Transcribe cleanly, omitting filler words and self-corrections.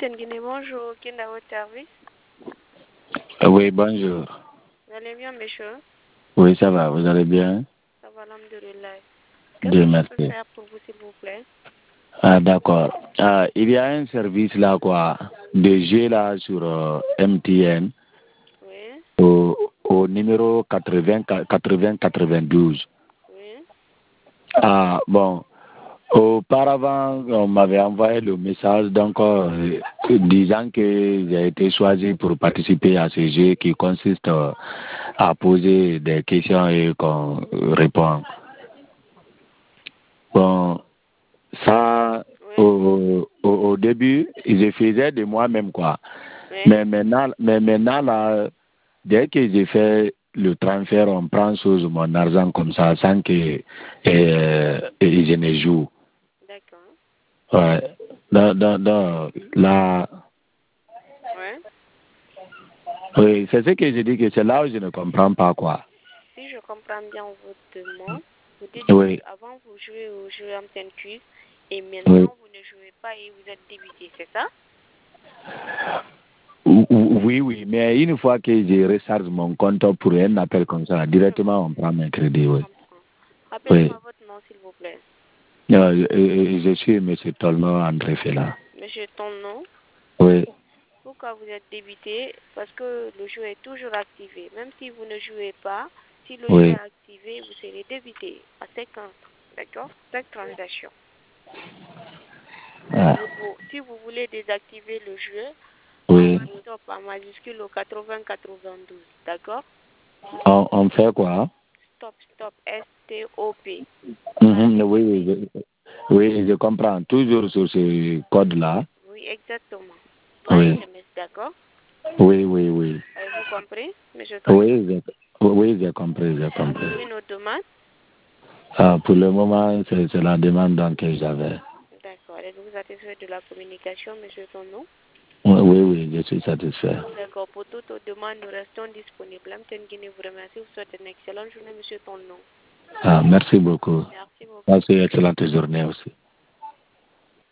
Guinée, bonjour. Qui est dans votre service? Oui, bonjour. Vous allez bien, monsieur? Oui, ça va, vous allez bien? Ça va, alhamdoulilah. Dieu Qu'est-ce que je peux merci. faire pour vous, s'il vous plaît? Ah, d'accord. Il y a un service là, quoi, de jeu là sur MTN Oui, au numéro 80-92. oui, Ah, bon. Auparavant, on m'avait envoyé le message donc disant que j'ai été choisi pour participer à ce jeu qui consiste à poser des questions et qu'on répond. Bon, ça, oui, au début, je faisais de moi-même, quoi. oui. Mais maintenant là, dès que j'ai fait le transfert, on prend sur mon argent comme ça, sans que je ne joue. D'accord. Ouais. Là, Oui. oui, c'est ce que je dis que c'est là où je ne comprends pas, quoi. Si je comprends bien votre demande, vous dites Oui, qu'avant vous jouez au jeu MTN Quiz et oui. maintenant vous ne jouez pas et vous êtes débité, c'est ça? Oui, oui, mais une fois que je recharge mon compte pour un appel comme ça, Je vois, directement on prend mes crédits, je oui. comprends. Oui. Rappelez-moi votre nom, s'il vous plaît. Je suis M. Tolno André Fela. Monsieur, ton nom? Oui, Pourquoi vous êtes débité? Parce que le jeu est toujours activé. Même si vous ne jouez pas, si le jeu est oui. activé, vous serez débité à 50. D'accord? 5 transactions. Ah, Si vous voulez désactiver le jeu, oui. tapez stop en majuscule au 80-92. D'accord? On fait quoi? Stop, stop, S-T-O-P. Oui, Majusculé. oui, oui, je comprends. Toujours sur ce code-là. Oui, exactement. Par Oui, SMS, d'accord? oui, oui, oui. Avez-vous compris, monsieur Tonton? Oui, j'ai compris, j'ai compris. Avez-vous une autre demande? Ah, pour le moment, c'est la demande donc que j'avais. D'accord. Êtes-vous satisfait de la communication, monsieur Tonton? Oui, oui, oui, je suis satisfait. D'accord. Pour toute autre demande, nous restons disponibles. Amten Guinée vous remercie. Vous souhaite une excellente journée, monsieur Tonton. Ah, merci beaucoup. Merci beaucoup. Merci, excellente journée aussi.